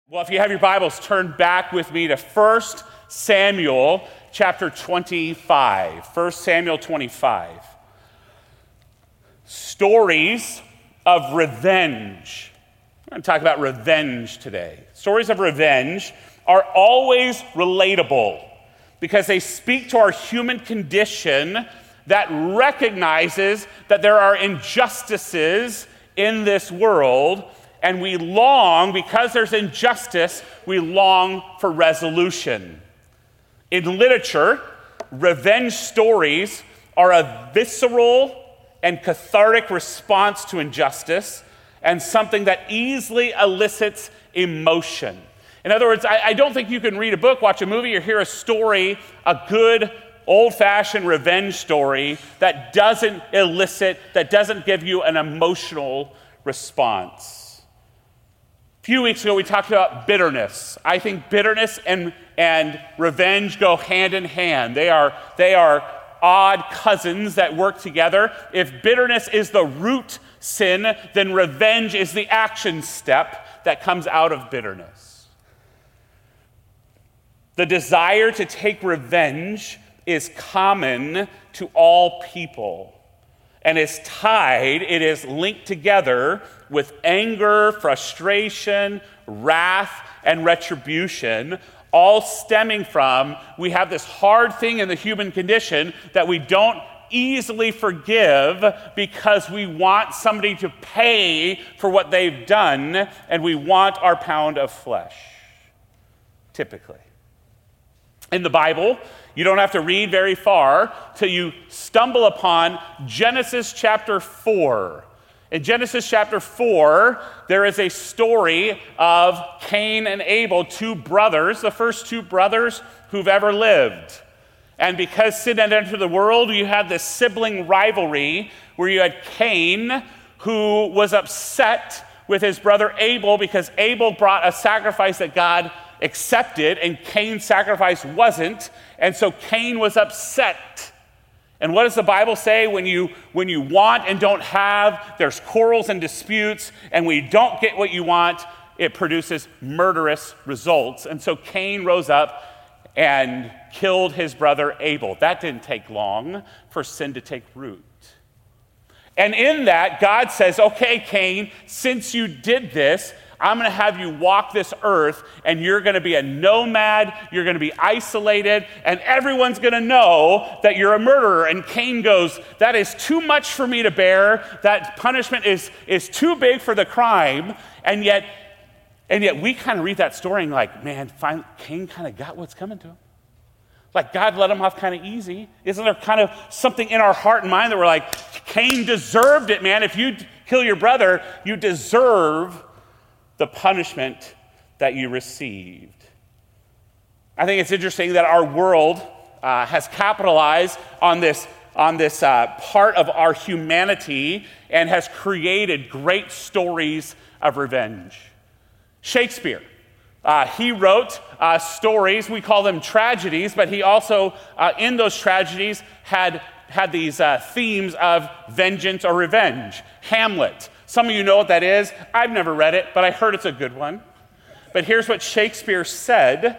Well, if you have your Bibles, turn back with me to 1 Samuel chapter 25. 1 Samuel 25. Stories of revenge. We're going to talk about revenge today. Stories of revenge are always relatable because they speak to our human condition that recognizes that there are injustices in this world. And we long, because there's injustice, we long for resolution. In literature, revenge stories are a visceral and cathartic response to injustice and something that easily elicits emotion. In other words, I don't think you can read a book, watch a movie, or hear a story, a good old-fashioned revenge story that doesn't give you an emotional response. A few weeks ago, we talked about bitterness. I think bitterness and revenge go hand in hand. They are odd cousins that work together. If bitterness is the root sin, then revenge is the action step that comes out of bitterness. The desire to take revenge is common to all people. And it is linked together with anger, frustration, wrath, and retribution, all stemming from we have this hard thing in the human condition that we don't easily forgive because we want somebody to pay for what they've done, and we want our pound of flesh, typically. In the Bible, you don't have to read very far till you stumble upon Genesis chapter 4. In Genesis chapter 4, there is a story of Cain and Abel, two brothers, the first two brothers who've ever lived. And because sin had entered the world, you had this sibling rivalry where you had Cain, who was upset with his brother Abel because Abel brought a sacrifice that God accepted and Cain's sacrifice wasn't, and so Cain was upset. And what does the Bible say? When you want and don't have, there's quarrels and disputes, and when you don't get what you want, it produces murderous results. And so Cain rose up and killed his brother Abel. That didn't take long for sin to take root. And in that, God says, okay, Cain, since you did this, I'm going to have you walk this earth, and you're going to be a nomad, you're going to be isolated, and everyone's going to know that you're a murderer. And Cain goes, that is too much for me to bear. That punishment is too big for the crime. And yet we kind of read that story and like, man, Cain kind of got what's coming to him. Like God let him off kind of easy. Isn't there kind of something in our heart and mind that we're like, Cain deserved it, man. If you kill your brother, you deserve the punishment that you received. I think it's interesting that our world has capitalized on this part of our humanity and has created great stories of revenge. Shakespeare, he wrote stories, we call them tragedies, but he also, in those tragedies, had these themes of vengeance or revenge. Hamlet. Some of you know what that is. I've never read it, but I heard it's a good one. But here's what Shakespeare said.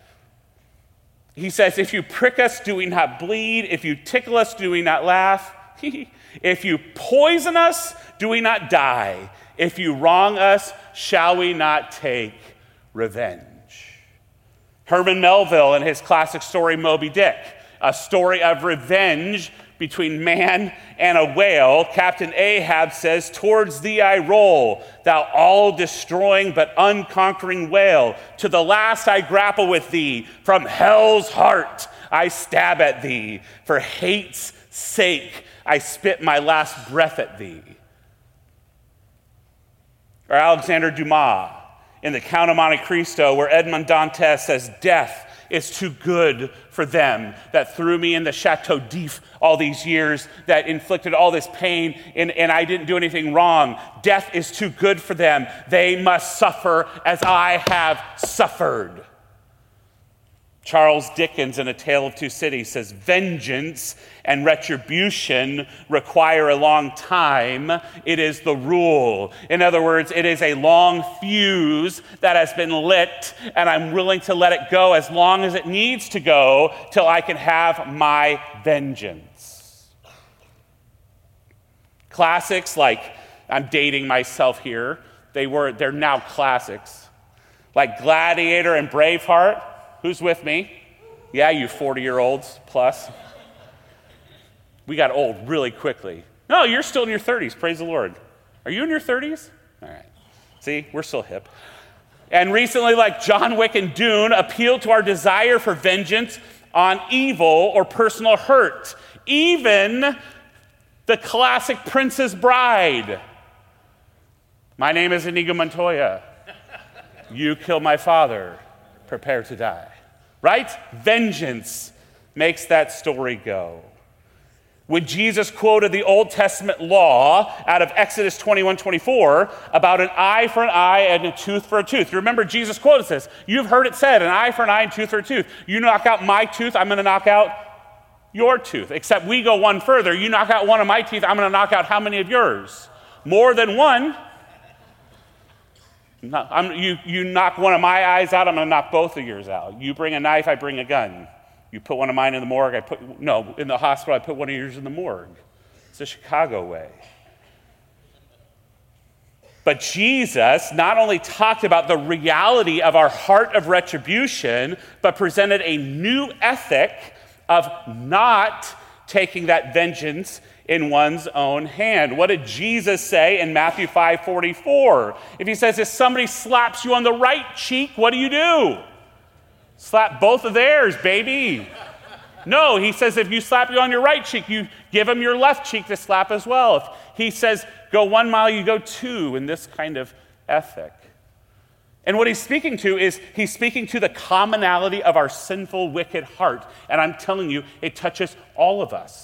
He says, if you prick us, do we not bleed? If you tickle us, do we not laugh? If you poison us, do we not die? If you wrong us, shall we not take revenge? Herman Melville in his classic story, Moby Dick, a story of revenge between man and a whale. Captain Ahab says, towards thee I roll, thou all-destroying but unconquering whale. To the last I grapple with thee, from hell's heart I stab at thee. For hate's sake I spit my last breath at thee. Or Alexander Dumas in The Count of Monte Cristo, where Edmond Dantes says, death is too good for them that threw me in the Chateau d'If all these years, that inflicted all this pain, and I didn't do anything wrong. Death is too good for them. They must suffer as I have suffered. Charles Dickens in A Tale of Two Cities says, vengeance and retribution require a long time. It is the rule. In other words, it is a long fuse that has been lit, and I'm willing to let it go as long as it needs to go till I can have my vengeance. Classics like, I'm dating myself here, they're now classics, like Gladiator and Braveheart. Who's with me? Yeah, you 40-year-olds plus. We got old really quickly. No, you're still in your 30s, praise the Lord. Are you in your 30s? All right. See, we're still hip. And recently, like John Wick and Dune, appealed to our desire for vengeance on evil or personal hurt. Even the classic Princess Bride. My name is Inigo Montoya. You killed my father. Prepare to die. Right? Vengeance makes that story go. When Jesus quoted the Old Testament law out of Exodus 21:24 about an eye for an eye and a tooth for a tooth. You remember Jesus quoted this. You've heard it said, an eye for an eye and tooth for a tooth. You knock out my tooth, I'm going to knock out your tooth. Except we go one further. You knock out one of my teeth, I'm going to knock out how many of yours? More than one. You knock one of my eyes out, I'm going to knock both of yours out. You bring a knife, I bring a gun. You put one of mine in the morgue, in the hospital, I put one of yours in the morgue. It's the Chicago way. But Jesus not only talked about the reality of our heart of retribution, but presented a new ethic of not taking that vengeance in one's own hand. What did Jesus say in Matthew 5:44? If he says, if somebody slaps you on the right cheek, what do? Slap both of theirs, baby. No, he says if you slap you on your right cheek, you give him your left cheek to slap as well. If he says go 1 mile, you go 2 in this kind of ethic. And what he's speaking to is he's speaking to the commonality of our sinful, wicked heart. And I'm telling you, it touches all of us.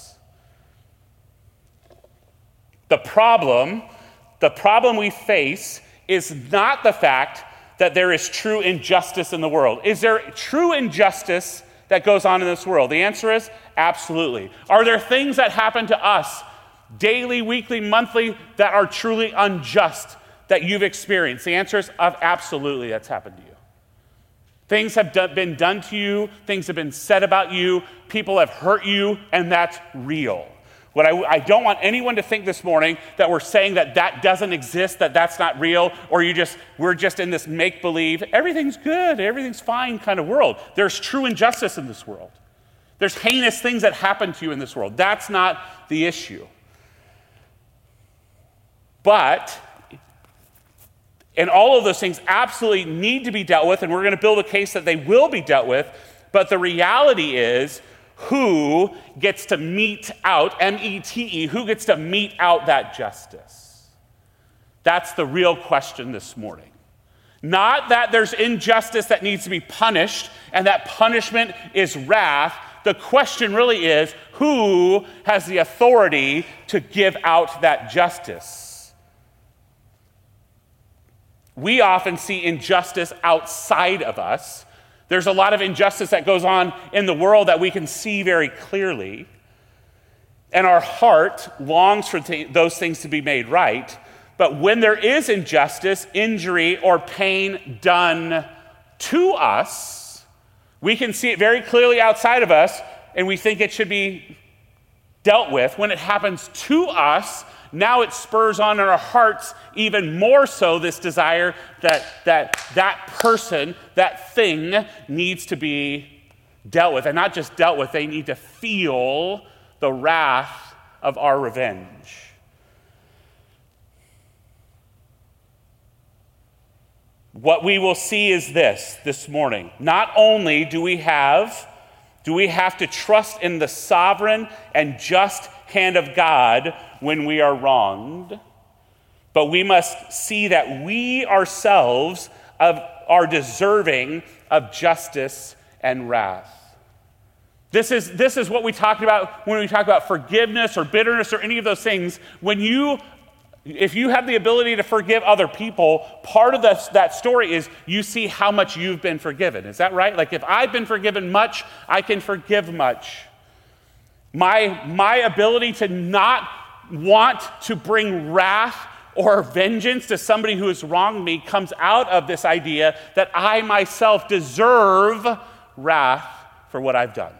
The problem we face is not the fact that there is true injustice in the world. Is there true injustice that goes on in this world? The answer is absolutely. Are there things that happen to us daily, weekly, monthly that are truly unjust that you've experienced? The answer is absolutely, that's happened to you. Things have been done to you, things have been said about you, people have hurt you, and that's real. What I don't want anyone to think this morning that we're saying that doesn't exist, that's not real, or we're just in this make-believe, everything's good, everything's fine kind of world. There's true injustice in this world. There's heinous things that happen to you in this world. That's not the issue. And all of those things absolutely need to be dealt with, and we're going to build a case that they will be dealt with, but the reality is, who gets to mete out, M-E-T-E, who gets to mete out that justice? That's the real question this morning. Not that there's injustice that needs to be punished, and that punishment is wrath. The question really is, who has the authority to give out that justice? We often see injustice outside of us. There's a lot of injustice that goes on in the world that we can see very clearly. And our heart longs for those things to be made right. But when there is injustice, injury, or pain done to us, we can see it very clearly outside of us, and we think it should be dealt with. When it happens to us, now it spurs on in our hearts even more so this desire that person, that thing needs to be dealt with. And not just dealt with, they need to feel the wrath of our revenge. What we will see is this morning. Not only do we have to trust in the sovereign and just hand of God when we are wronged, but we must see that we ourselves are deserving of justice and wrath. This is what we talked about when we talk about forgiveness or bitterness or any of those things. When you If you have the ability to forgive other people, part of that story is you see how much you've been forgiven. Is that right? Like if I've been forgiven much, I can forgive much. My ability to not want to bring wrath or vengeance to somebody who has wronged me comes out of this idea that I myself deserve wrath for what I've done.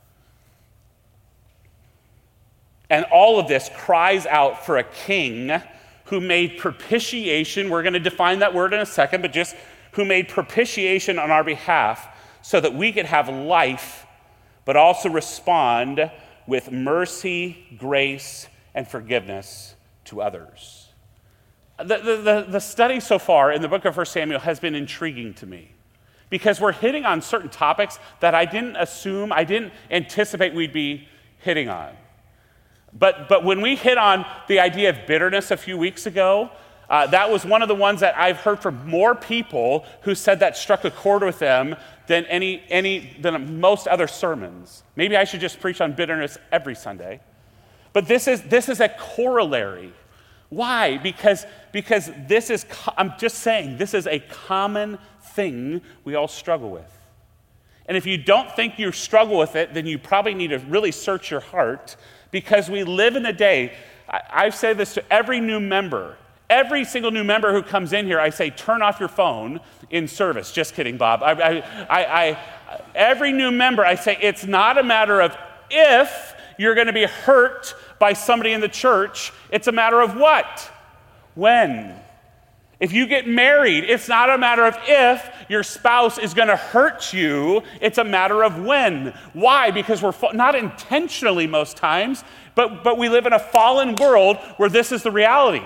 And all of this cries out for a king who made propitiation, we're going to define that word in a second, but just who made propitiation on our behalf so that we could have life, but also respond with mercy, grace, and forgiveness to others. The study so far in the book of 1 Samuel has been intriguing to me because we're hitting on certain topics that I didn't anticipate we'd be hitting on. But when we hit on the idea of bitterness a few weeks ago, that was one of the ones that I've heard from more people who said that struck a chord with them than than most other sermons. Maybe I should just preach on bitterness every Sunday. But this is a corollary. Why? Because I'm just saying, this is a common thing we all struggle with. And if you don't think you struggle with it, then you probably need to really search your heart, because we live in a day, I say this to every new member, every single new member who comes in here, I say, turn off your phone in service. Just kidding, Bob. Every new member, I say, it's not a matter of if you're going to be hurt by somebody in the church, it's a matter of what? When. If you get married, it's not a matter of if your spouse is going to hurt you, it's a matter of when. Why? Because we're not intentionally most times, but we live in a fallen world where this is the reality.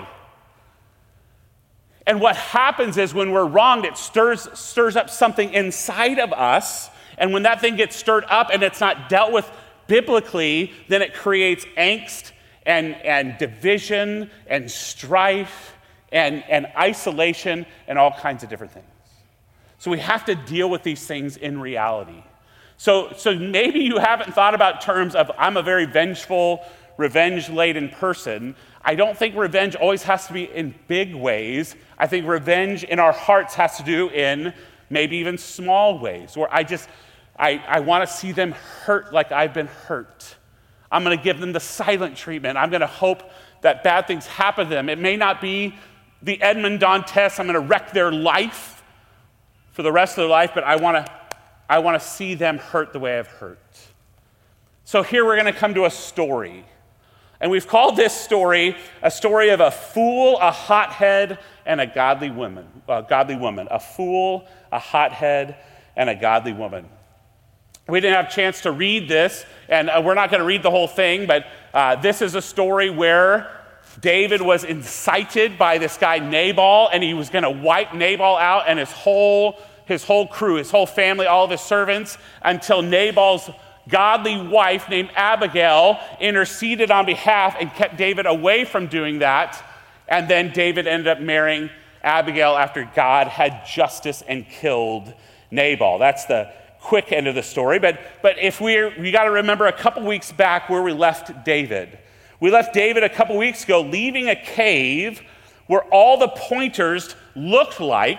And what happens is when we're wronged, it stirs up something inside of us, and when that thing gets stirred up and it's not dealt with biblically, then it creates angst and division and strife and isolation and all kinds of different things. So we have to deal with these things in reality. So maybe you haven't thought about terms of, I'm a very vengeful, revenge-laden person. I don't think revenge always has to be in big ways. I think revenge in our hearts has to do in maybe even small ways, where I want to see them hurt like I've been hurt. I'm going to give them the silent treatment. I'm going to hope that bad things happen to them. It may not be the Edmond Dantes, I'm going to wreck their life for the rest of their life, but I want to see them hurt the way I've hurt. So here we're going to come to a story. And we've called this story a story of a fool, a hothead, and a godly woman. A fool, a hothead, and a godly woman. We didn't have a chance to read this, and we're not going to read the whole thing, but this is a story where David was incited by this guy Nabal, and he was going to wipe Nabal out and his whole crew, his whole family, all of his servants, until Nabal's godly wife named Abigail interceded on behalf and kept David away from doing that. And then David ended up marrying Abigail after God had justice and killed Nabal. That's the quick end of the story. But if we got to remember a couple weeks back where we left David. We left David a couple weeks ago leaving a cave where all the pointers looked like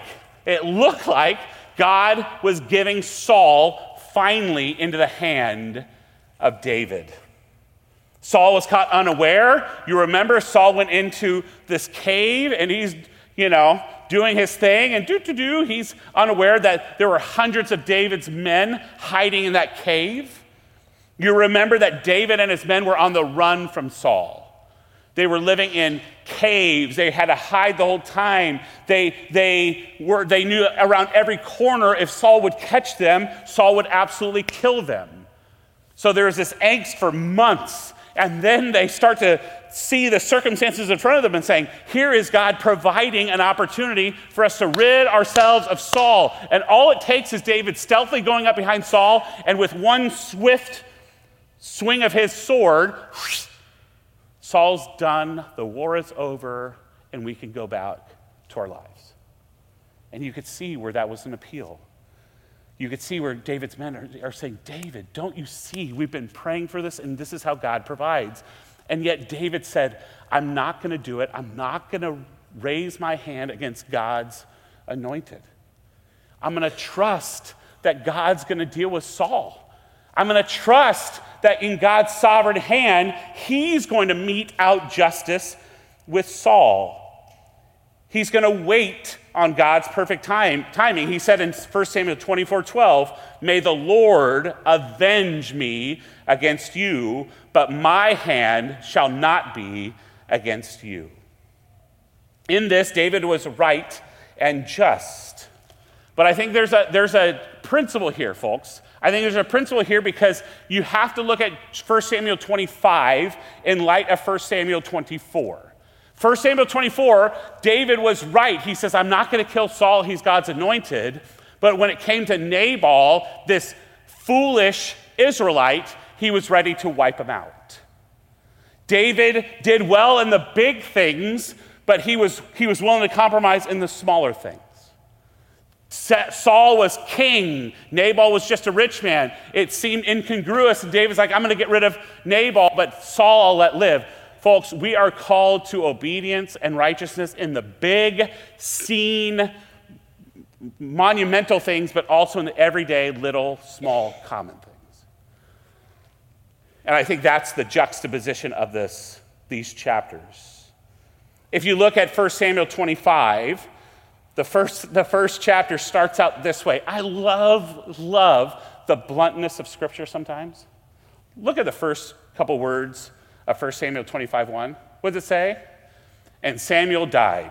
God was giving Saul finally into the hand of David. Saul was caught unaware. You remember Saul went into this cave and he's, doing his thing, and he's unaware that there were hundreds of David's men hiding in that cave. You remember that David and his men were on the run from Saul. They were living in caves. They had to hide the whole time. They knew around every corner if Saul would catch them, Saul would absolutely kill them. So there was this angst for months. And then they start to see the circumstances in front of them and saying, here is God providing an opportunity for us to rid ourselves of Saul. And all it takes is David stealthily going up behind Saul, and with one swift swing of his sword, Saul's done, the war is over, and we can go back to our lives. And you could see where that was an appeal. You could see where David's men are saying, David, don't you see? We've been praying for this, and this is how God provides. And yet David said, I'm not going to do it. I'm not going to raise my hand against God's anointed. I'm going to trust that God's going to deal with Saul. I'm going to trust that in God's sovereign hand, he's going to mete out justice with Saul. He's going to wait on God's perfect timing. He said in 1 Samuel 24:12, may the Lord avenge me against you, but my hand shall not be against you. In this, David was right and just. But I think there's a principle here, folks. I think there's a principle here because you have to look at 1 Samuel 25 in light of 1 Samuel 24. 1 Samuel 24, David was right. He says, I'm not going to kill Saul. He's God's anointed. But when it came to Nabal, this foolish Israelite, he was ready to wipe him out. David did well in the big things, but he was willing to compromise in the smaller things. Saul was king. Nabal was just a rich man. It seemed incongruous, and David's like, I'm going to get rid of Nabal, but Saul I'll let live. Folks, we are called to obedience and righteousness in the big, seen, monumental things, but also in the everyday, little, small, common things. And I think that's the juxtaposition of these chapters. If you look at 1 Samuel 25, the first chapter starts out this way. I love the bluntness of Scripture sometimes. Look at the first couple words of 1 Samuel 25:1. What does it say? And Samuel died.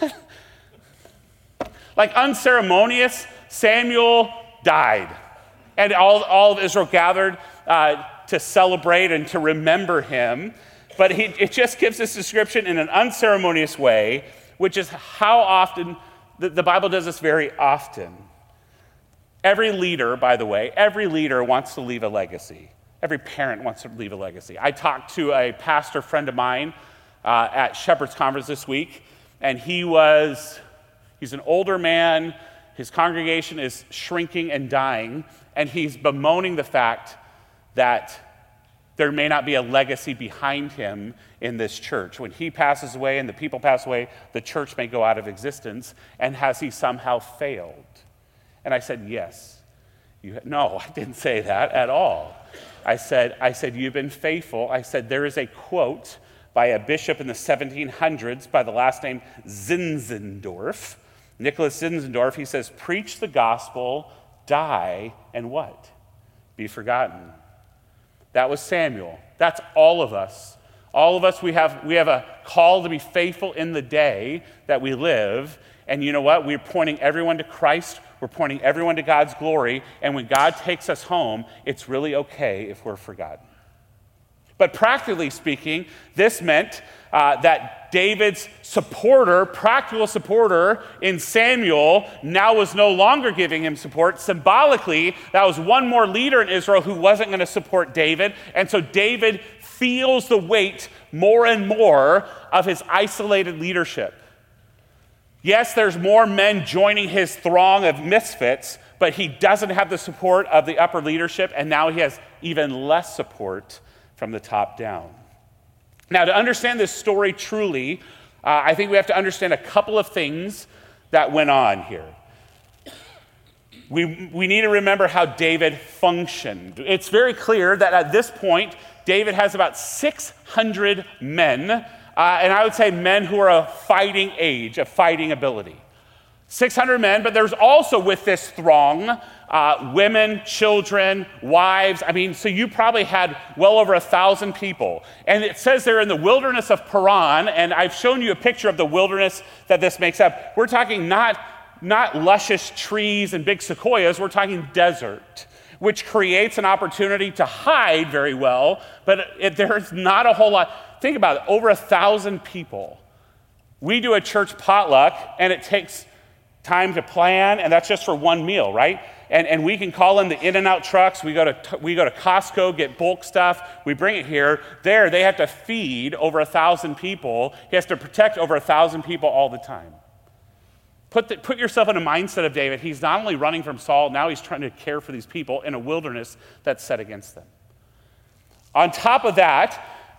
Like unceremonious, Samuel died. And all of Israel gathered to celebrate and to remember him. But it just gives this description in an unceremonious way, which is how often the Bible does this very often. Every leader, by the way, wants to leave a legacy. Every parent wants to leave a legacy. I talked to a pastor friend of mine at Shepherd's Conference this week, and he's an older man. His congregation is shrinking and dying, and he's bemoaning the fact that there may not be a legacy behind him in this church. When he passes away and the people pass away, the church may go out of existence, and has he somehow failed? And I said, yes. No, I didn't say that at all. I said, you've been faithful. I said, there is a quote by a bishop in the 1700s by the last name Zinzendorf, Nicholas Zinzendorf. He says, preach the gospel, die, and what? Be forgotten. That was Samuel. That's all of us. All of us, we have a call to be faithful in the day that we live. And you know what? We're pointing everyone to Christ. We're pointing everyone to God's glory. And when God takes us home, it's really okay if we're forgotten. But practically speaking, this meant that David's practical supporter in Samuel, now was no longer giving him support. Symbolically, that was one more leader in Israel who wasn't going to support David. And so David feels the weight more and more of his isolated leadership. Yes, there's more men joining his throng of misfits, but he doesn't have the support of the upper leadership, and now he has even less support from the top down. Now, to understand this story truly, I think we have to understand a couple of things that went on here. We need to remember how David functioned. It's very clear that at this point, David has about 600 men, and I would say men who are of fighting age, of fighting ability. 600 men, but there's also with this throng women, children, wives. I mean, so you probably had well over 1,000 people. And it says they're in the wilderness of Paran, and I've shown you a picture of the wilderness that this makes up. We're talking not luscious trees and big sequoias, we're talking desert, which creates an opportunity to hide very well, but there's not a whole lot. Think about it, over 1,000 people. We do a church potluck, and it takes time to plan, and that's just for one meal, right? And we can call in the In-N-Out trucks. We go to Costco, get bulk stuff. We bring it here. There, they have to feed over 1,000 people. He has to protect over 1,000 people all the time. Put yourself in a mindset of David. He's not only running from Saul, now he's trying to care for these people in a wilderness that's set against them. On top of that,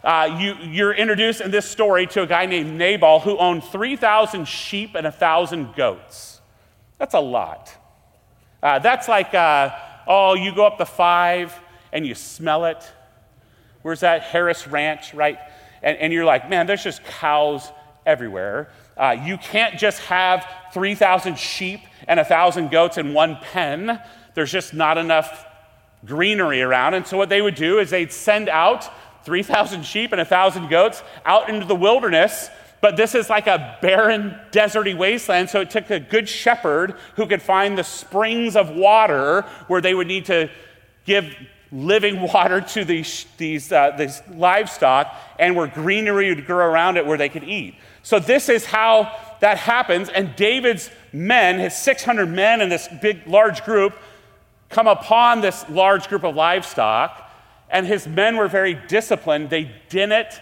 you're introduced in this story to a guy named Nabal who owned 3,000 sheep and 1,000 goats. That's a lot. That's like, you go up the 5 and you smell it. Where's that? Harris Ranch, right? And you're like, man, there's just cows everywhere. You can't just have 3,000 sheep and 1,000 goats in one pen. There's just not enough greenery around. And so what they would do is they'd send out 3,000 sheep and 1,000 goats out into the wilderness. But this is like a barren, deserty wasteland, so it took a good shepherd who could find the springs of water where they would need to give living water to these livestock, and where greenery would grow around it where they could eat. So this is how that happens, and David's men, his 600 men in this big, large group, come upon this large group of livestock, and his men were very disciplined. They didn't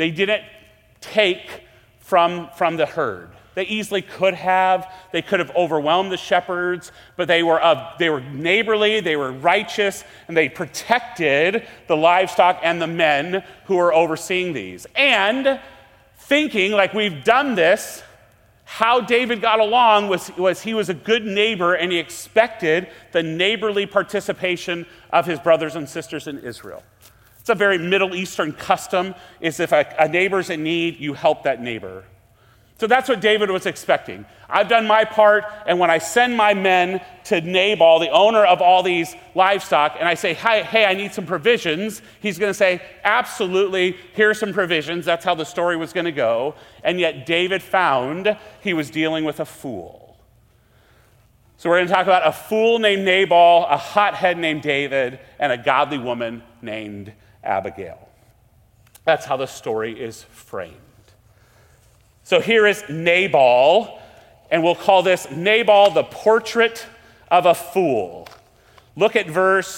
take from the herd. They easily could have. They could have overwhelmed the shepherds, but they were neighborly, they were righteous, and they protected the livestock and the men who were overseeing these. And thinking, like, we've done this, how David got along was he was a good neighbor, and he expected the neighborly participation of his brothers and sisters in Israel. It's a very Middle Eastern custom, is if a neighbor's in need, you help that neighbor. So that's what David was expecting. I've done my part, and when I send my men to Nabal, the owner of all these livestock, and I say, hey, I need some provisions, he's going to say, absolutely, here's some provisions. That's how the story was going to go. And yet David found he was dealing with a fool. So we're going to talk about a fool named Nabal, a hothead named David, and a godly woman named Abigail. That's how the story is framed. So here is Nabal, and we'll call this Nabal the portrait of a fool. Look at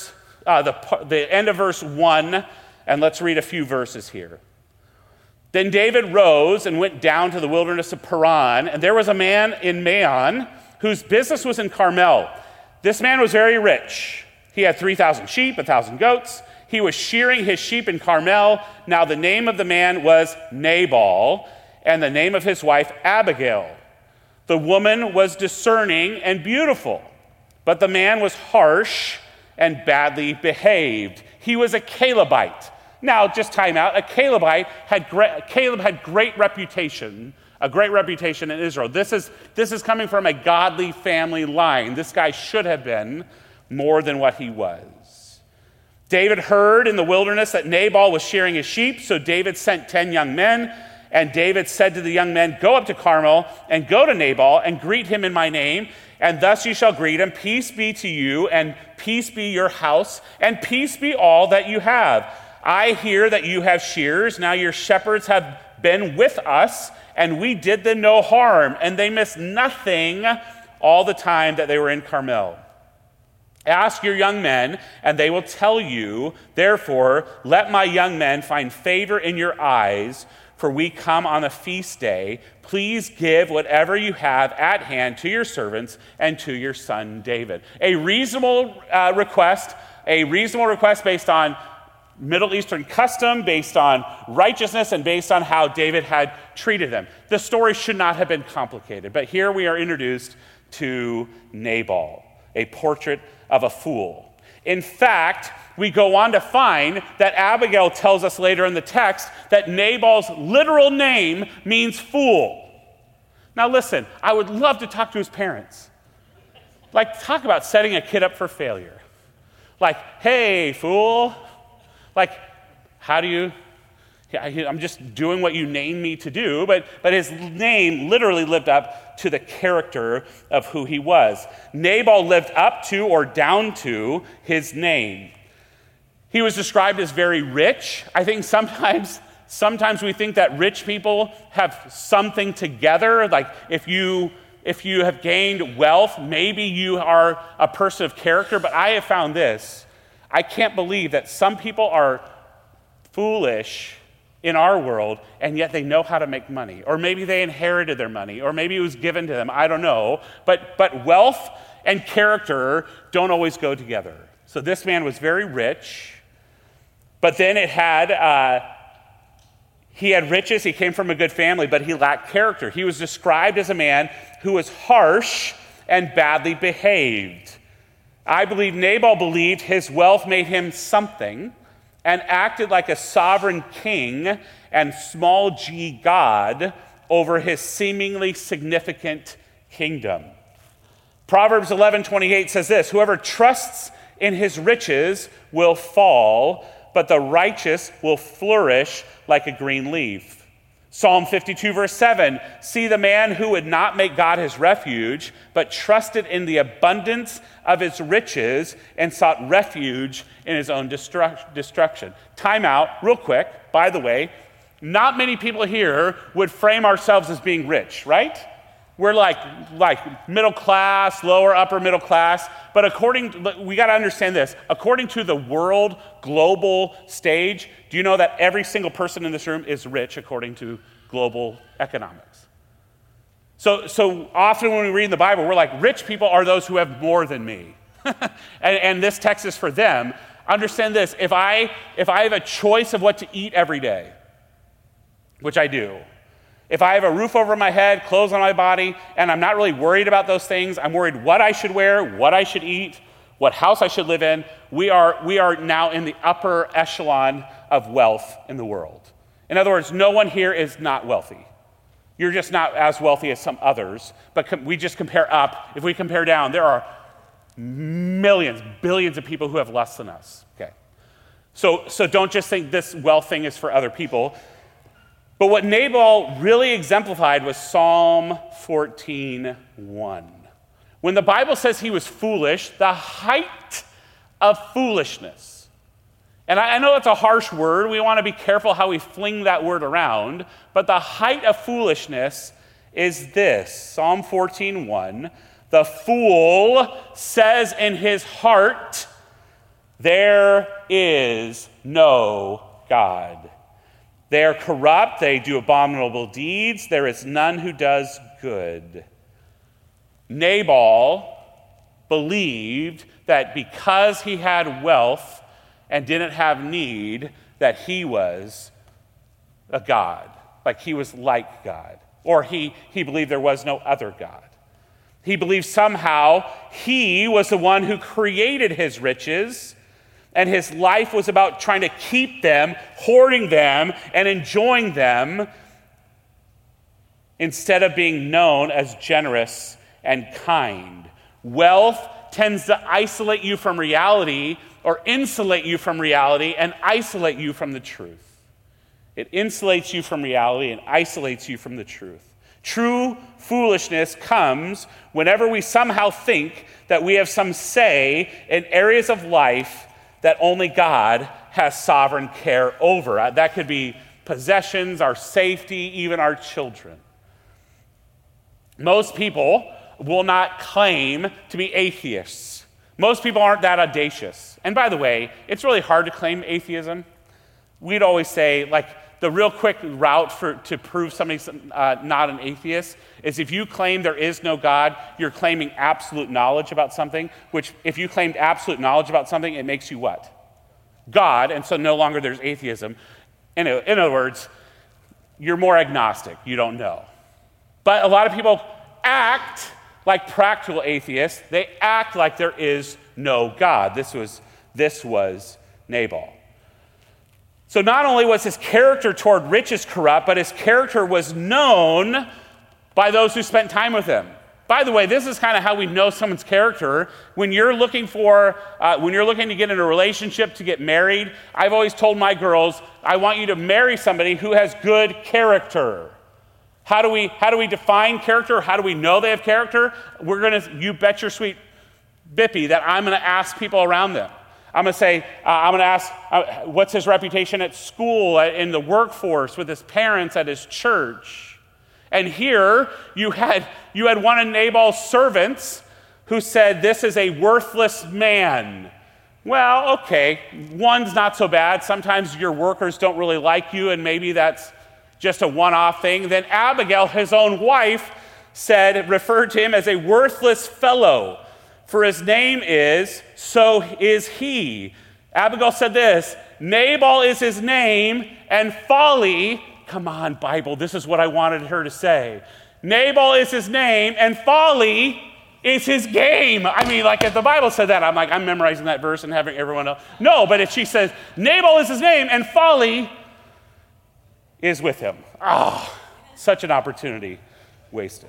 the end of verse 1, and let's read a few verses here. Then David rose and went down to the wilderness of Paran, and there was a man in Maon whose business was in Carmel. This man was very rich. He had 3,000 sheep, 1,000 goats. He was shearing his sheep in Carmel. Now the name of the man was Nabal, and the name of his wife Abigail. The woman was discerning and beautiful, but the man was harsh and badly behaved. He was a Calebite. Now, just time out. Caleb had great reputation, a great reputation in Israel. This is coming from a godly family line. This guy should have been more than what he was. David heard in the wilderness that Nabal was shearing his sheep, so David sent 10 young men. And David said to the young men, go up to Carmel and go to Nabal and greet him in my name. And thus you shall greet him. Peace be to you, and peace be your house, and peace be all that you have. I hear that you have shears. Now your shepherds have been with us, and we did them no harm. And they missed nothing all the time that they were in Carmel. Ask your young men, and they will tell you. Therefore, let my young men find favor in your eyes, for we come on a feast day. Please give whatever you have at hand to your servants and to your son David. A reasonable request based on Middle Eastern custom, based on righteousness, and based on how David had treated them. The story should not have been complicated, but here we are introduced to Nabal, a portrait of a fool. In fact, we go on to find that Abigail tells us later in the text that Nabal's literal name means fool. Now listen, I would love to talk to his parents. Like, talk about setting a kid up for failure. Like, hey, fool. Like, how do you... I'm just doing what you named me to do, but his name literally lived up to the character of who he was. Nabal lived up to or down to his name. He was described as very rich. I think sometimes we think that rich people have something together. Like if you have gained wealth, maybe you are a person of character. But I have found this. I can't believe that some people are foolish in our world, and yet they know how to make money. Or maybe they inherited their money, or maybe it was given to them. I don't know. But wealth and character don't always go together. So this man was very rich, but then it had He had riches, he came from a good family, but he lacked character. He was described as a man who was harsh and badly behaved. I believe Nabal believed his wealth made him something and acted like a sovereign king and small g God over his seemingly significant kingdom. Proverbs 11:28 says this, "Whoever trusts in his riches will fall, but the righteous will flourish like a green leaf." Psalm 52 verse 7, "See the man who would not make God his refuge, but trusted in the abundance of his riches and sought refuge in his own destruction." Time out, real quick, by the way, not many people here would frame ourselves as being rich, right? We're like middle class, lower, upper middle class. But we got to understand this. According to the world global stage, do you know that every single person in this room is rich according to global economics? So often when we read in the Bible, we're like, rich people are those who have more than me. and this text is for them. Understand this. If I have a choice of what to eat every day, which I do, if I have a roof over my head, clothes on my body, and I'm not really worried about those things, I'm worried what I should wear, what I should eat, what house I should live in, we are now in the upper echelon of wealth in the world. In other words, no one here is not wealthy. You're just not as wealthy as some others, but we just compare up. If we compare down, there are millions, billions of people who have less than us. Okay, so don't just think this wealth thing is for other people. But what Nabal really exemplified was Psalm 14:1. When the Bible says he was foolish, the height of foolishness. And I know that's a harsh word. We want to be careful how we fling that word around. But the height of foolishness is this. Psalm 14:1. "The fool says in his heart, there is no God. They are corrupt, they do abominable deeds, there is none who does good." Nabal believed that because he had wealth and didn't have need, that he was a god, like he was like God, or he believed there was no other God. He believed somehow he was the one who created his riches, and his life was about trying to keep them, hoarding them, and enjoying them instead of being known as generous and kind. Wealth tends to isolate you from reality or insulate you from reality and isolate you from the truth. It insulates you from reality and isolates you from the truth. True foolishness comes whenever we somehow think that we have some say in areas of life that only God has sovereign care over. That could be possessions, our safety, even our children. Most people will not claim to be atheists. Most people aren't that audacious. And by the way, it's really hard to claim atheism. We'd always say, like, the real quick route to prove somebody's not an atheist is if you claim there is no God, you're claiming absolute knowledge about something, which if you claimed absolute knowledge about something, it makes you what? God, and so no longer there's atheism. In other words, you're more agnostic, you don't know. But a lot of people act like practical atheists. They act like there is no God. This was Nabal. So not only was his character toward riches corrupt, but his character was known by those who spent time with him. By the way, this is kind of how we know someone's character. When you're looking to get in a relationship, to get married, I've always told my girls, I want you to marry somebody who has good character. How do we define character? How do we know they have character? You bet your sweet bippy that I'm going to ask people around them. I'm going to ask, what's his reputation at school, in the workforce, with his parents, at his church? And here, you had one of Nabal's servants who said, this is a worthless man. Well, okay, one's not so bad. Sometimes your workers don't really like you, and maybe that's just a one-off thing. Then Abigail, his own wife, referred to him as a worthless fellow. For his name is, so is he. Abigail said this, Nabal is his name, and folly come on, Bible, this is what I wanted her to say. Nabal is his name, and folly is his game. I mean, like if the Bible said that, I'm memorizing that verse and having everyone else. No, but if she says, Nabal is his name, and folly is with him. Oh, such an opportunity wasted.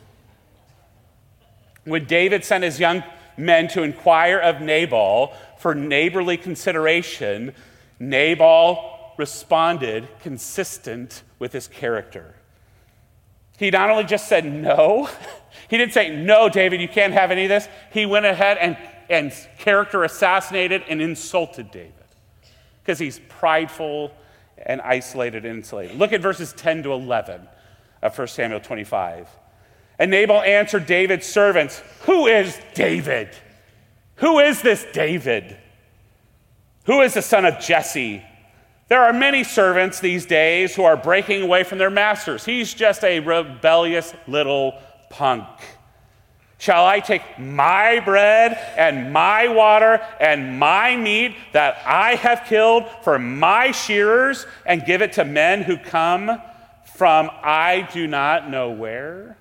When David sent his young men to inquire of Nabal for neighborly consideration, Nabal responded consistent with his character. He not only just said no, he didn't say, no, David, you can't have any of this. He went ahead and character assassinated and insulted David because he's prideful and isolated and insulated. Look at verses 10 to 11 of 1 Samuel 25. And Nabal answered David's servants, who is David? Who is this David? Who is the son of Jesse? There are many servants these days who are breaking away from their masters. He's just a rebellious little punk. Shall I take my bread and my water and my meat that I have killed for my shearers and give it to men who come from I do not know where?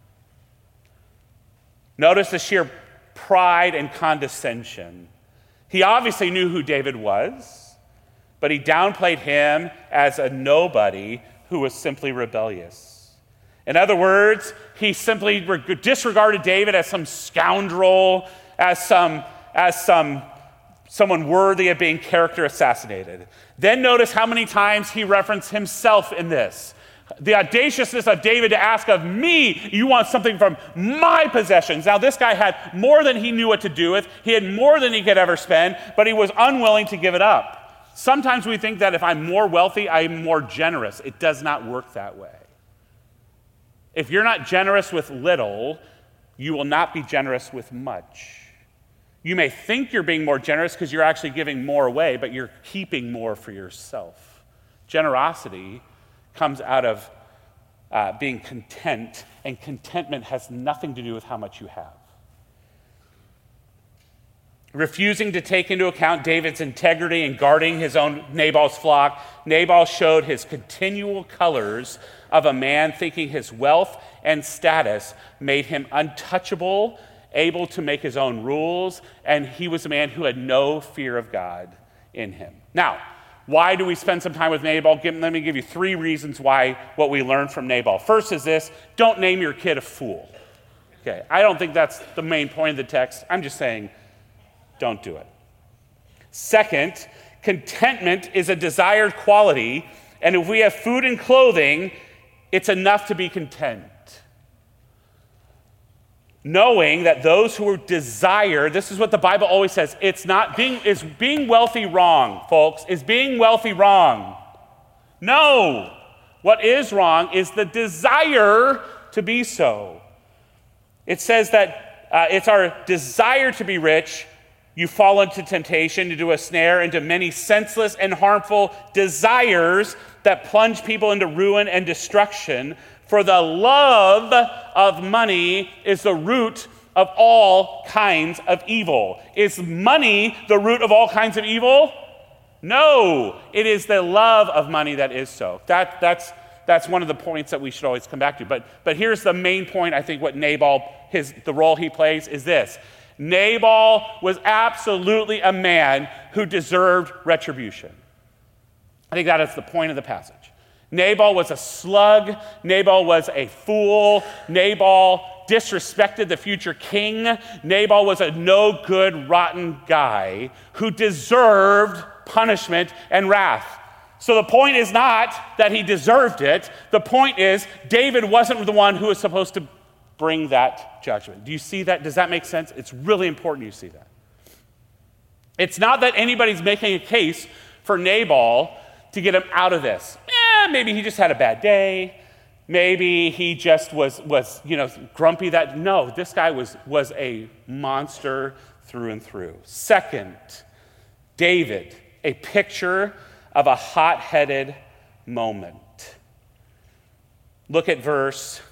Notice the sheer pride and condescension. He obviously knew who David was, but he downplayed him as a nobody who was simply rebellious. In other words, he simply disregarded David as some scoundrel, as someone worthy of being character assassinated. Then notice how many times he referenced himself in this. The audaciousness of David to ask of me, you want something from my possessions. Now, this guy had more than he knew what to do with. He had more than he could ever spend, but he was unwilling to give it up. Sometimes we think that if I'm more wealthy, I'm more generous. It does not work that way. If you're not generous with little, you will not be generous with much. You may think you're being more generous because you're actually giving more away, but you're keeping more for yourself. Generosity comes out of being content, and contentment has nothing to do with how much you have. Refusing to take into account David's integrity and guarding his own Nabal's flock, Nabal showed his continual colors of a man thinking his wealth and status made him untouchable, able to make his own rules, and he was a man who had no fear of God in him. Now, why do we spend some time with Nabal? Let me give you 3 reasons why what we learn from Nabal. First is this: don't name your kid a fool. Okay, I don't think that's the main point of the text. I'm just saying, don't do it. Second, contentment is a desired quality, and if we have food and clothing, it's enough to be content. Knowing that those who desire, this is what the Bible always says, is being wealthy wrong, folks? Is being wealthy wrong? No. What is wrong is the desire to be so. It says that it's our desire to be rich. You fall into temptation, into a snare, into many senseless and harmful desires that plunge people into ruin and destruction. For the love of money is the root of all kinds of evil. Is money the root of all kinds of evil? No, it is the love of money that is so. That's one of the points that we should always come back to. But here's the main point, I think, what Nabal, the role he plays is this. Nabal was absolutely a man who deserved retribution. I think that is the point of the passage. Nabal was a slug. Nabal was a fool. Nabal disrespected the future king. Nabal was a no-good, rotten guy who deserved punishment and wrath. So the point is not that he deserved it. The point is David wasn't the one who was supposed to bring that judgment. Do you see that? Does that make sense? It's really important you see that. It's not that anybody's making a case for Nabal to get him out of this. Maybe he just had a bad day. Maybe he just was grumpy that. No, this guy was a monster through and through. Second, David, a picture of a hot-headed moment. Look at verse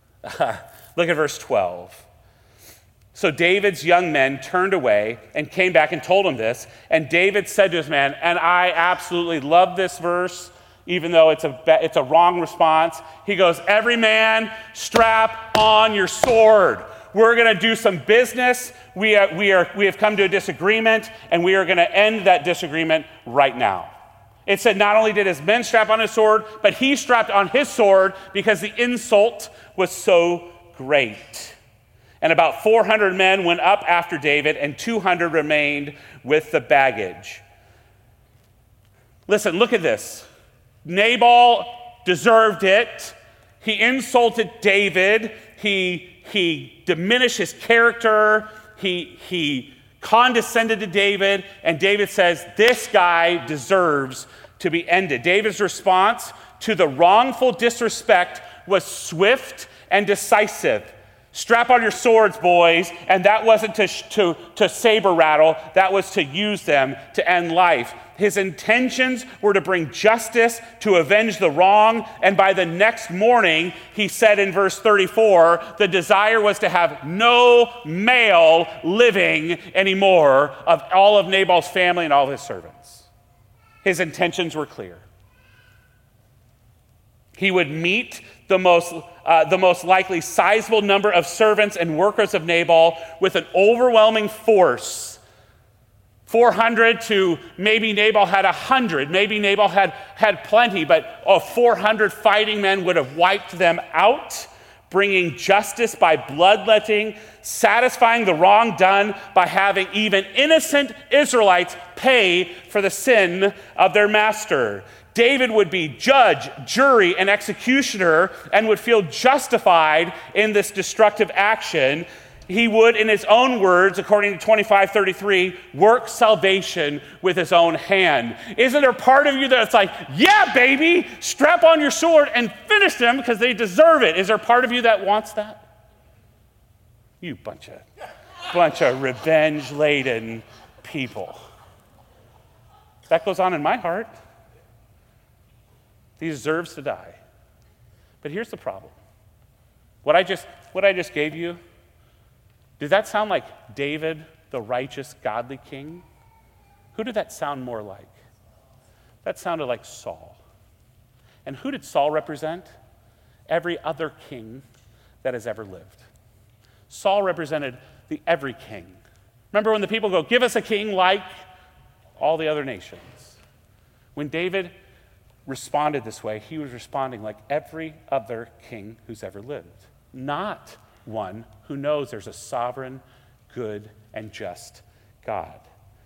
12. So David's young men turned away and came back and told him this. And David said to his man, and I absolutely love this verse. even though it's a wrong response. He goes, every man strap on your sword. We're going to do some business. We have come to a disagreement, and we are going to end that disagreement right now. It said not only did his men strap on his sword, but he strapped on his sword because the insult was so great. And about 400 men went up after David, and 200 remained with the baggage. Listen, look at this. Nabal deserved it. He insulted David. He diminished his character. He condescended to David. And David says, this guy deserves to be ended. David's response to the wrongful disrespect was swift and decisive. Strap on your swords, boys. And that wasn't to saber rattle. That was to use them to end life. His intentions were to bring justice, to avenge the wrong. And by the next morning, he said in verse 34, the desire was to have no male living anymore of all of Nabal's family and all his servants. His intentions were clear. He would meet the most likely sizable number of servants and workers of Nabal with an overwhelming force. 400 to maybe Nabal had 100. Maybe Nabal had plenty, but 400 fighting men would have wiped them out, bringing justice by bloodletting, satisfying the wrong done by having even innocent Israelites pay for the sin of their master. David would be judge, jury, and executioner and would feel justified in this destructive action. He would, in his own words, according to 25:33, work salvation with his own hand. Isn't there part of you that's like, yeah, baby, strap on your sword and finish them because they deserve it? Is there part of you that wants that? You bunch of revenge-laden people. That goes on in my heart. He deserves to die. But here's the problem. What I just gave you, did that sound like David, the righteous, godly king? Who did that sound more like? That sounded like Saul. And who did Saul represent? Every other king that has ever lived. Saul represented the every king. Remember when the people go, give us a king like all the other nations. When David responded this way, he was responding like every other king who's ever lived. Not one who knows there's a sovereign, good, and just God.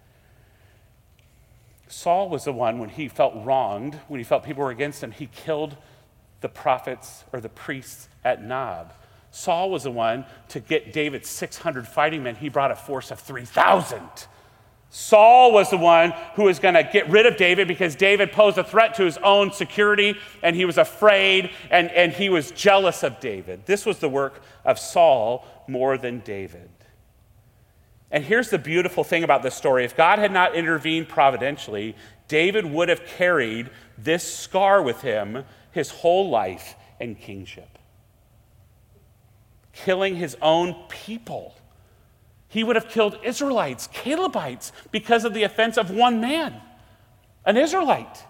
Saul was the one, when he felt wronged, when he felt people were against him, he killed the prophets or the priests at Nob. Saul was the one to get David 600 fighting men. He brought a force of 3,000. Saul was the one who was going to get rid of David because David posed a threat to his own security, and he was afraid, and he was jealous of David. This was the work of Saul more than David. And here's the beautiful thing about this story. If God had not intervened providentially, David would have carried this scar with him his whole life in kingship. Killing his own people. He would have killed Israelites, Calebites, because of the offense of one man, an Israelite.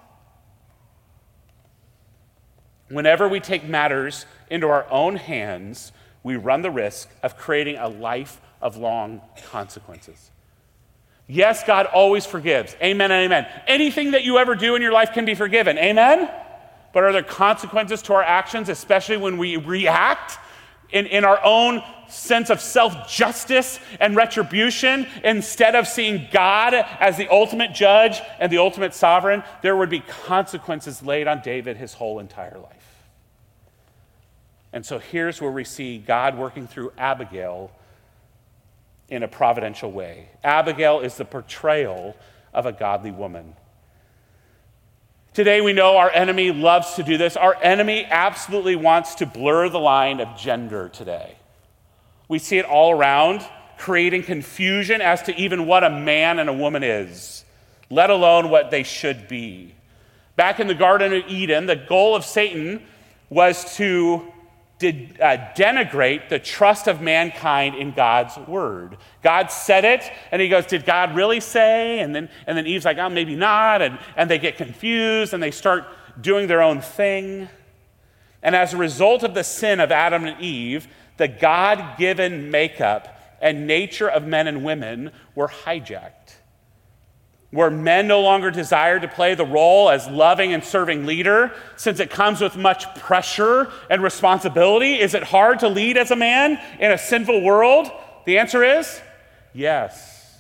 Whenever we take matters into our own hands, we run the risk of creating a life of long consequences. Yes, God always forgives. Amen and amen. Anything that you ever do in your life can be forgiven. Amen? But are there consequences to our actions, especially when we react in our own sense of self-justice and retribution, instead of seeing God as the ultimate judge and the ultimate sovereign? There would be consequences laid on David his whole entire life. And so here's where we see God working through Abigail in a providential way. Abigail is the portrayal of a godly woman. Today we know our enemy loves to do this. Our enemy absolutely wants to blur the line of gender today. We see it all around, creating confusion as to even what a man and a woman is, let alone what they should be. Back in the Garden of Eden, the goal of Satan was to denigrate the trust of mankind in God's word. God said it, and he goes, did God really say? And then Eve's like, oh, maybe not. And they get confused, and they start doing their own thing. And as a result of the sin of Adam and Eve, the God-given makeup and nature of men and women were hijacked. Where men no longer desire to play the role as loving and serving leader, since it comes with much pressure and responsibility. Is it hard to lead as a man in a sinful world? The answer is yes.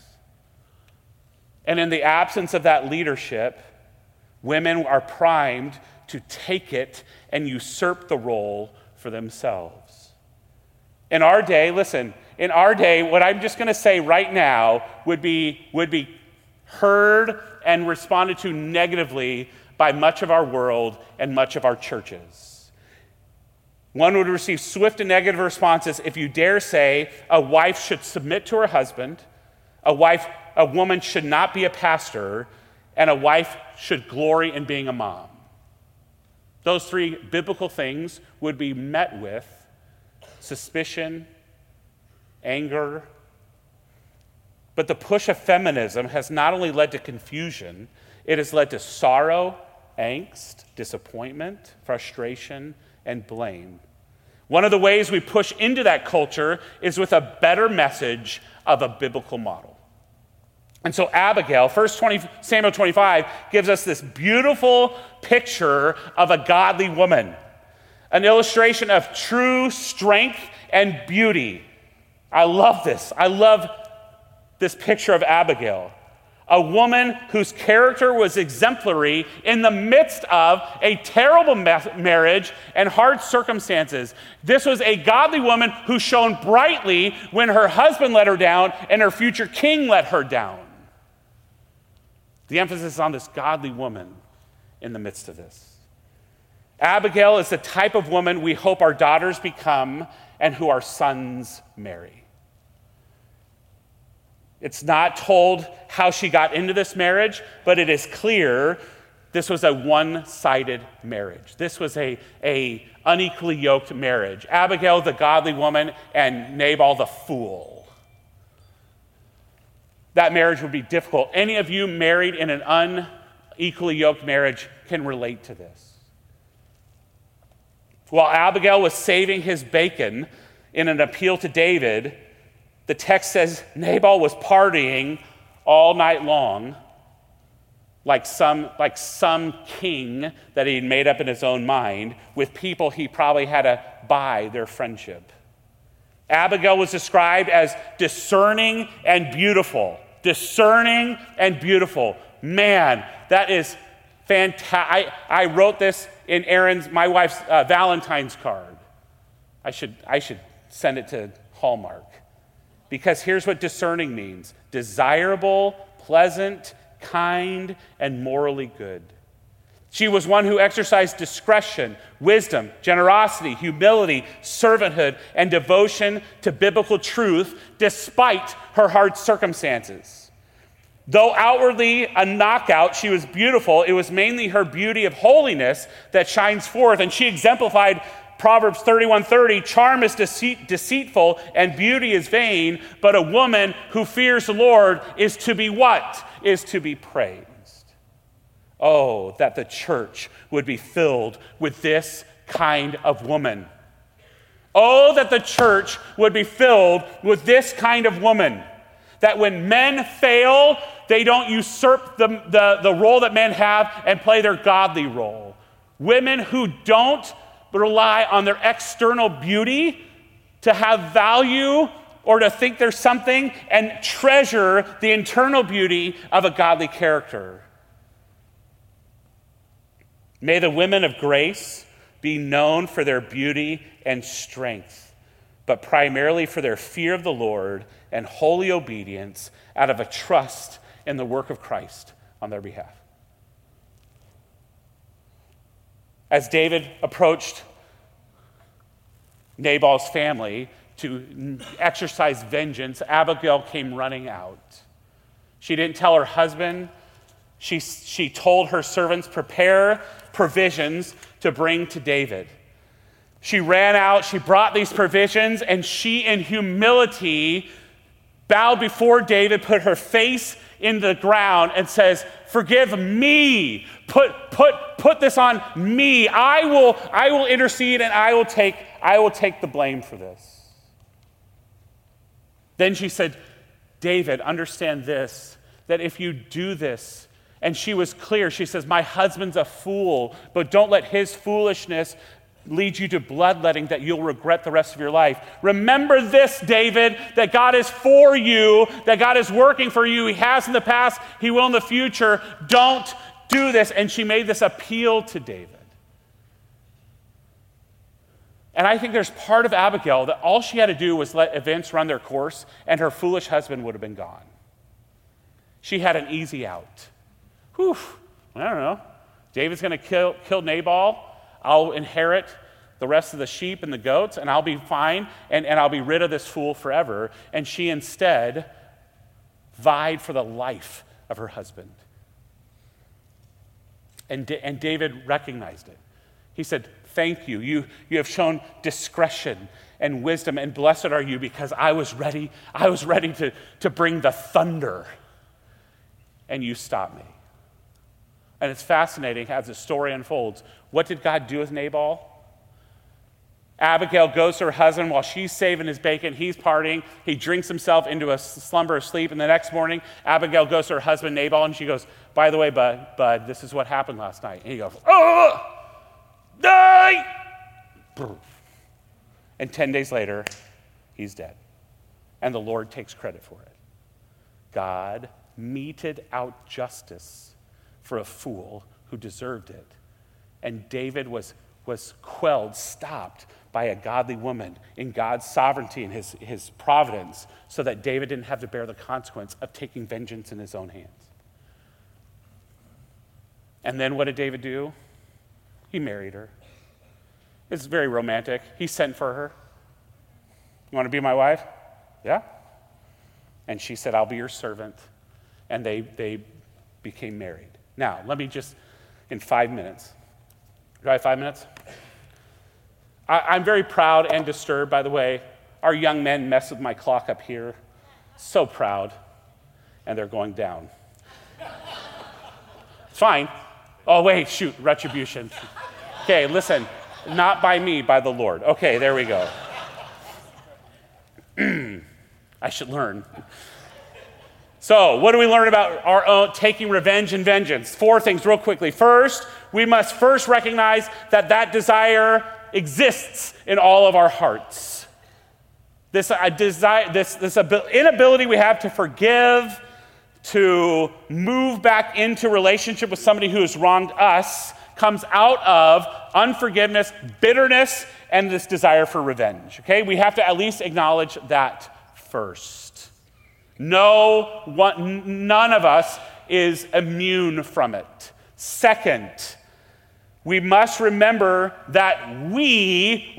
And in the absence of that leadership, women are primed to take it and usurp the role for themselves. In our day, listen, in our day, what I'm just going to say right now would be heard and responded to negatively by much of our world and much of our churches. One would receive swift and negative responses if you dare say a wife should submit to her husband, a woman should not be a pastor, and a wife should glory in being a mom. Those three biblical things would be met with suspicion, anger. But the push of feminism has not only led to confusion, it has led to sorrow, angst, disappointment, frustration, and blame. One of the ways we push into that culture is with a better message of a biblical model. And so Abigail, 1 Samuel 25, gives us this beautiful picture of a godly woman, an illustration of true strength and beauty. I love this. I love this picture of Abigail, a woman whose character was exemplary in the midst of a terrible marriage and hard circumstances. This was a godly woman who shone brightly when her husband let her down and her future king let her down. The emphasis is on this godly woman in the midst of this. Abigail is the type of woman we hope our daughters become and who our sons marry. It's not told how she got into this marriage, but it is clear this was a one-sided marriage. This was a unequally yoked marriage. Abigail, the godly woman, and Nabal, the fool. That marriage would be difficult. Any of you married in an unequally yoked marriage can relate to this. While Abigail was saving his bacon in an appeal to David, the text says Nabal was partying all night long like some king that he had made up in his own mind with people he probably had to buy their friendship. Abigail was described as discerning and beautiful. Discerning and beautiful. Man, that is fantastic. I wrote this in my wife's Valentine's card. I should send it to Hallmark. Because here's what discerning means: desirable, pleasant, kind, and morally good. She was one who exercised discretion, wisdom, generosity, humility, servanthood, and devotion to biblical truth despite her hard circumstances. Though outwardly a knockout, she was beautiful. It was mainly her beauty of holiness that shines forth, and she exemplified Proverbs 31:30, charm is deceitful and beauty is vain, but a woman who fears the Lord is to be what? Is to be praised. Oh, that the church would be filled with this kind of woman. Oh, that the church would be filled with this kind of woman. That when men fail, they don't usurp the role that men have and play their godly role. Women who don't rely on their external beauty to have value or to think there's something, and treasure the internal beauty of a godly character. May the women of grace be known for their beauty and strength, but primarily for their fear of the Lord and holy obedience out of a trust in the work of Christ on their behalf. As David approached Nabal's family to exercise vengeance, Abigail came running out. She didn't tell her husband. She told her servants, prepare provisions to bring to David. She ran out, she brought these provisions, and she in humility bowed before David, put her face in the ground and says, forgive me. Put this on me. I will intercede and I will take the blame for this. Then she said, David, understand this, that if you do this, and she was clear, she says, my husband's a fool, but don't let his foolishness lead you to bloodletting that you'll regret the rest of your life. Remember this, David, that God is for you, that God is working for you. He has in the past, he will in the future. Don't do this. And she made this appeal to David. And I think there's part of Abigail that all she had to do was let events run their course, and her foolish husband would have been gone. She had an easy out. Whew, I don't know. David's going to kill Nabal. I'll inherit the rest of the sheep and the goats, and I'll be fine, and I'll be rid of this fool forever. And she instead vied for the life of her husband. And David recognized it. He said, thank you. You have shown discretion and wisdom, and blessed are you because I was ready to bring the thunder, and you stopped me. And it's fascinating as the story unfolds. What did God do with Nabal? Abigail goes to her husband while she's saving his bacon. He's partying. He drinks himself into a slumber of sleep. And the next morning, Abigail goes to her husband, Nabal, and she goes, by the way, bud, this is what happened last night. And he goes, oh, die! And 10 days later, he's dead. And the Lord takes credit for it. God meted out justice for a fool who deserved it. And David was quelled, stopped by a godly woman in God's sovereignty and his providence, so that David didn't have to bear the consequence of taking vengeance in his own hands. And then what did David do? He married her. It's very romantic. He sent for her. You want to be my wife? Yeah. And she said, I'll be your servant. And they became married. Now, let me just, in 5 minutes. Do I have 5 minutes? I'm very proud and disturbed, by the way. Our young men mess with my clock up here. So proud. And they're going down. It's fine. Oh, wait, shoot, retribution. Okay, listen. Not by me, by the Lord. Okay, there we go. I should learn. So, what do we learn about our own taking revenge and vengeance? 4 things real quickly. First, we must first recognize that desire exists in all of our hearts. This inability we have to forgive, to move back into relationship with somebody who has wronged us, comes out of unforgiveness, bitterness, and this desire for revenge. Okay, we have to at least acknowledge that first. None of us is immune from it. Second, we must remember that we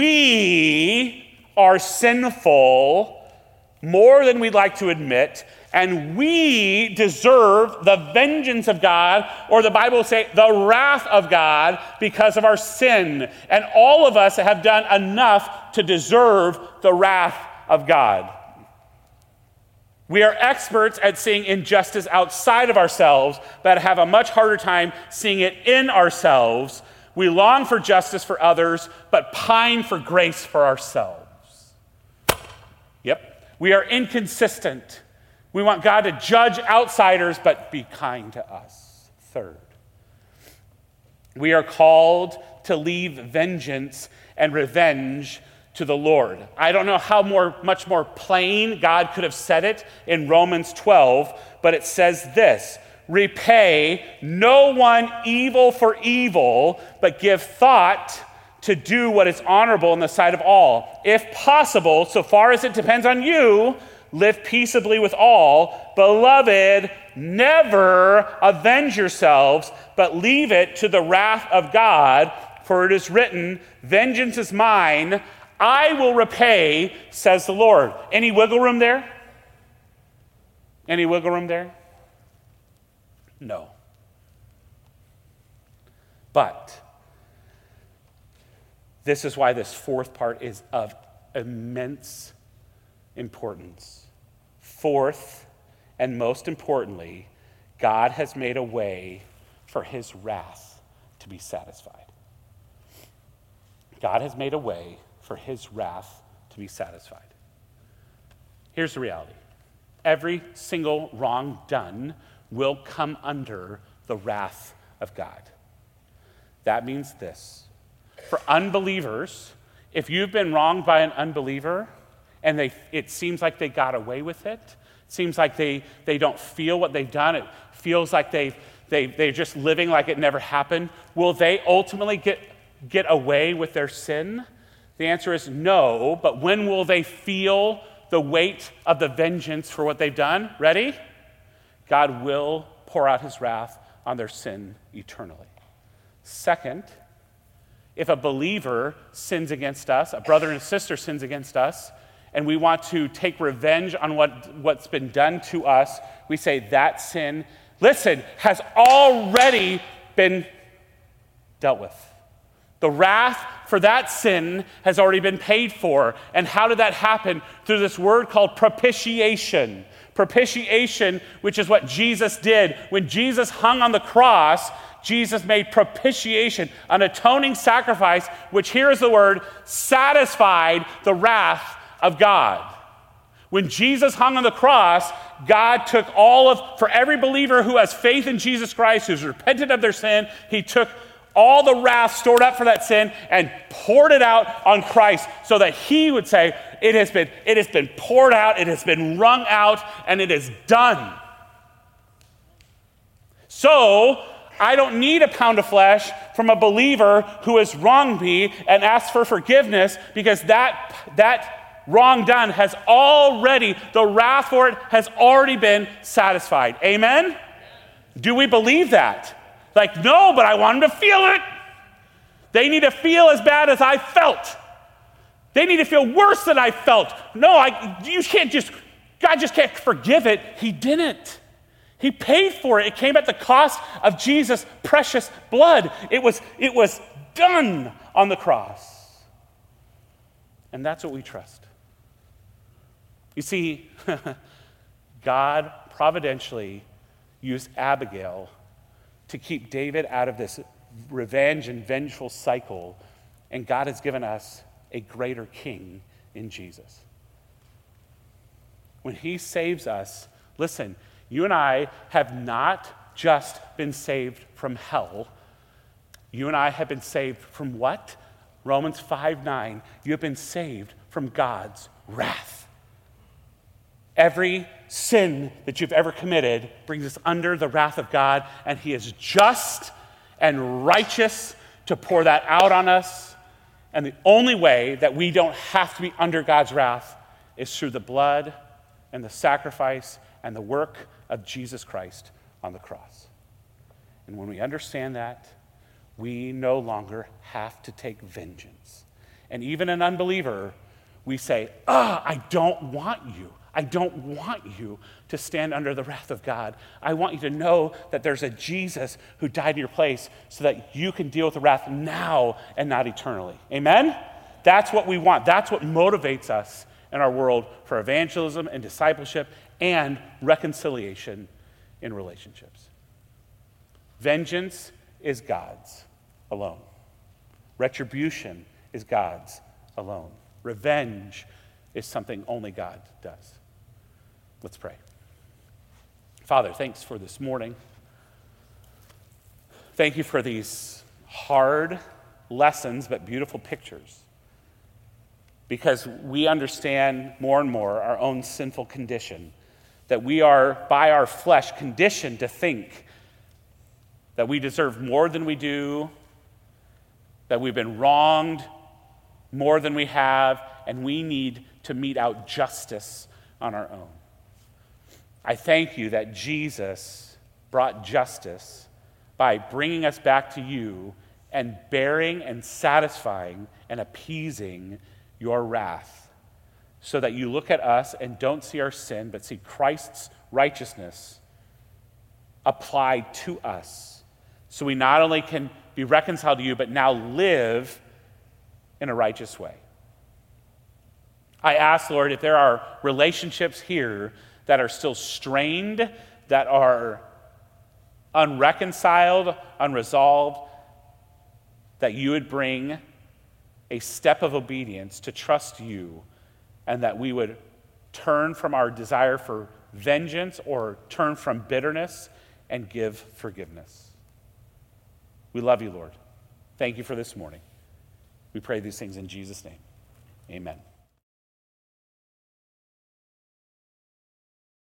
are sinful more than we'd like to admit, and we deserve the vengeance of God, or the Bible will say the wrath of God, because of our sin. And all of us have done enough to deserve the wrath of God. We are experts at seeing injustice outside of ourselves, but have a much harder time seeing it in ourselves. We long for justice for others, but pine for grace for ourselves. Yep. We are inconsistent. We want God to judge outsiders, but be kind to us. Third, we are called to leave vengeance and revenge to the Lord. I don't know how much more plain God could have said it in Romans 12, but it says this: repay no one evil for evil, but give thought to do what is honorable in the sight of all. If possible, so far as it depends on you, live peaceably with all. Beloved, never avenge yourselves, but leave it to the wrath of God, for it is written, vengeance is mine, I will repay, says the Lord. Any wiggle room there? Any wiggle room there? No. But this is why this fourth part is of immense importance. Fourth, and most importantly, God has made a way for his wrath to be satisfied. God has made a way for his wrath to be satisfied. Here's the reality. Every single wrong done will come under the wrath of God. That means this. For unbelievers, if you've been wronged by an unbeliever and it seems like they got away with it, seems like they don't feel what they've done, it feels like they're just living like it never happened, will they ultimately get away with their sin? The answer is no, but when will they feel the weight of the vengeance for what they've done? Ready? God will pour out his wrath on their sin eternally. Second, if a believer sins against us, a brother and a sister sins against us, and we want to take revenge on what's been done to us, we say that sin, listen, has already been dealt with. The wrath for that sin has already been paid for. And how did that happen? Through this word called propitiation. Propitiation, which is what Jesus did. When Jesus hung on the cross, Jesus made propitiation, an atoning sacrifice, which here is the word, satisfied the wrath of God. When Jesus hung on the cross, God took for every believer who has faith in Jesus Christ, who's repented of their sin, he took all the wrath stored up for that sin and poured it out on Christ so that he would say, it has been poured out, it has been wrung out, and it is done. So, I don't need a pound of flesh from a believer who has wronged me and asked for forgiveness, because that wrong done has already, the wrath for it has already been satisfied. Amen? Do we believe that? Like, no, but I want them to feel it. They need to feel as bad as I felt. They need to feel worse than I felt. No, God just can't forgive it. He didn't. He paid for it. It came at the cost of Jesus' precious blood. It was done on the cross. And that's what we trust. You see, God providentially used Abigail to keep David out of this revenge and vengeful cycle, and God has given us a greater king in Jesus. When he saves us, listen, you and I have not just been saved from hell. You and I have been saved from what? Romans 5:9. You have been saved from God's wrath. Every sin that you've ever committed brings us under the wrath of God, and he is just and righteous to pour that out on us. And the only way that we don't have to be under God's wrath is through the blood and the sacrifice and the work of Jesus Christ on the cross. And when we understand that, we no longer have to take vengeance. And even an unbeliever, we say, I don't want you. I don't want you to stand under the wrath of God. I want you to know that there's a Jesus who died in your place so that you can deal with the wrath now and not eternally. Amen? That's what we want. That's what motivates us in our world for evangelism and discipleship and reconciliation in relationships. Vengeance is God's alone. Retribution is God's alone. Revenge is something only God does. Let's pray. Father, thanks for this morning. Thank you for these hard lessons but beautiful pictures, because we understand more and more our own sinful condition, that we are, by our flesh, conditioned to think that we deserve more than we do, that we've been wronged more than we have, and we need to mete out justice on our own. I thank you that Jesus brought justice by bringing us back to you and bearing and satisfying and appeasing your wrath, so that you look at us and don't see our sin, but see Christ's righteousness applied to us. So we not only can be reconciled to you, but now live in a righteous way. I ask, Lord, if there are relationships here that are still strained, that are unreconciled, unresolved, that you would bring a step of obedience to trust you, and that we would turn from our desire for vengeance or turn from bitterness and give forgiveness. We love you, Lord. Thank you for this morning. We pray these things in Jesus' name. Amen.